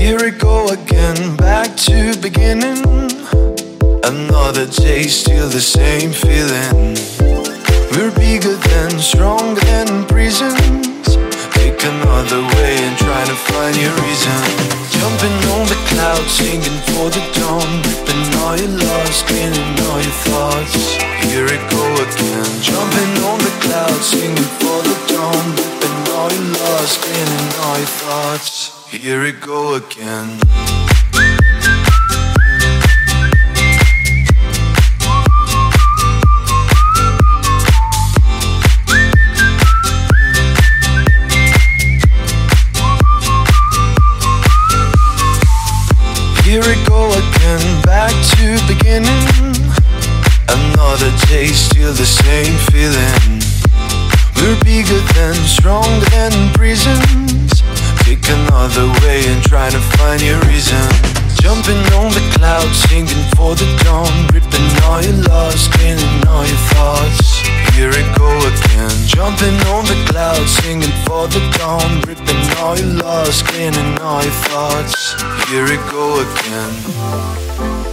Here we go again, back to beginning. Another day, still the same feeling. We're bigger than, stronger than prisons. Take another way and try to find your reason. Jumping on the clouds, singing for the dawn. Ripping all your lost, cleaning all your thoughts. Here we go again. Jumping on the clouds, singing for the dawn. Ripping all your lost, cleaning all your thoughts. Here we go again. Here we go again, back to beginning. Another day, still the same feeling. We're bigger than, stronger than prisons. Take another way and try to find your reason. Jumping on the clouds, singing for the dawn. Ripping all your lost, cleaning all your thoughts. Here we go again. Jumping on the clouds, singing for the dawn. Ripping all your lost, cleaning all your thoughts. Here we go again.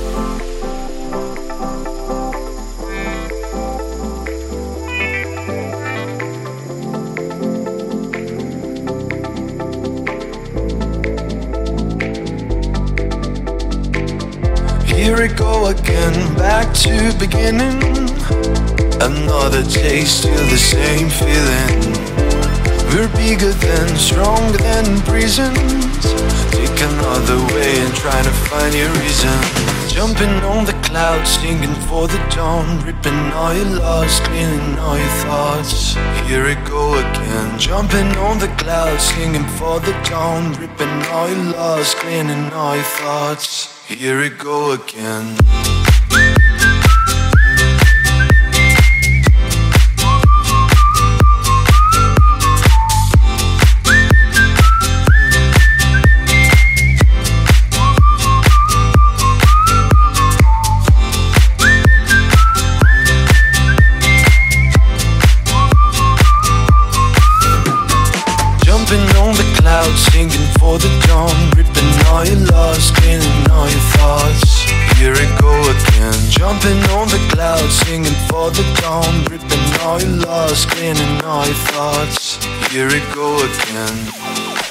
Here we go again, back to beginning. Another day, still the same feeling. We're bigger than, stronger than prisons. Take another way and try to find your reason. Jumping on the clouds, singing for the dawn. Ripping all your lost, cleaning all your thoughts. Here we go again. Jumping on the clouds, singing for the dawn. Ripping all your lost, cleaning all your thoughts. Here we go again. Jumping on the clouds, singing for the dawn. Ripping all your lost, cleaning all your thoughts. Here we go again. Jumping on the clouds, singing for the dawn. Ripping all your lost, cleaning all your thoughts. Here we go again.